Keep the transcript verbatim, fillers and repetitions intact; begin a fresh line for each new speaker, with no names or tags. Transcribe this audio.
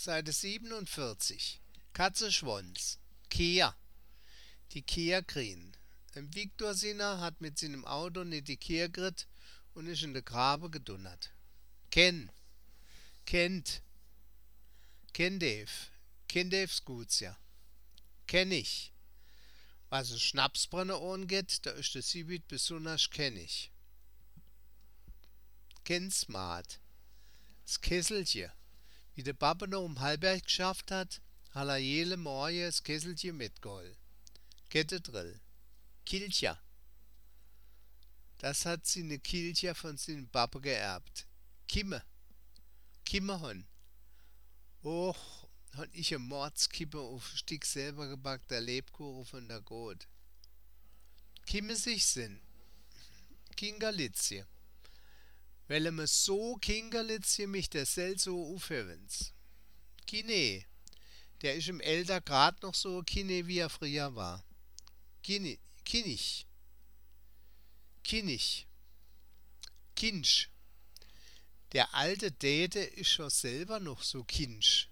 Seite siebenundvierzig. Katzeschwanz. Kehr. Die Kehr kriegen. Ein Viktor Sinner hat mit seinem Auto nicht die Kehr grit und ist in de Grabe gedunnert. Ken. Kennt. Kenn Dave. Kenn Daves Guts ja. Kenn ich. Was es Schnapsbrenner angeht, da ist der Sibit besonders kennig. Kenn Smart. Das Kesselchen. Wie der Papa noch um Halberg geschafft hat, hat er jede Morgen das Kesselchen mitgeholt. Kette Drill. Kilcher. Das hat seine Kilcher von seinem Papa geerbt. Kimme. Kimmehon. Och, hat ich ein Mordskippe auf Stück selber gebackter Lebkuchen von der Got. Kimme sich sinn. Kingerlitzje. Weil me so Kingerlitzje mich der Sel so aufhören's. Kine. Der ist im Älter grad noch so Kine, wie er früher war. Kine. Kinnig. Kinnig. Kinsch. Der alte Däde ist schon selber noch so kinsch.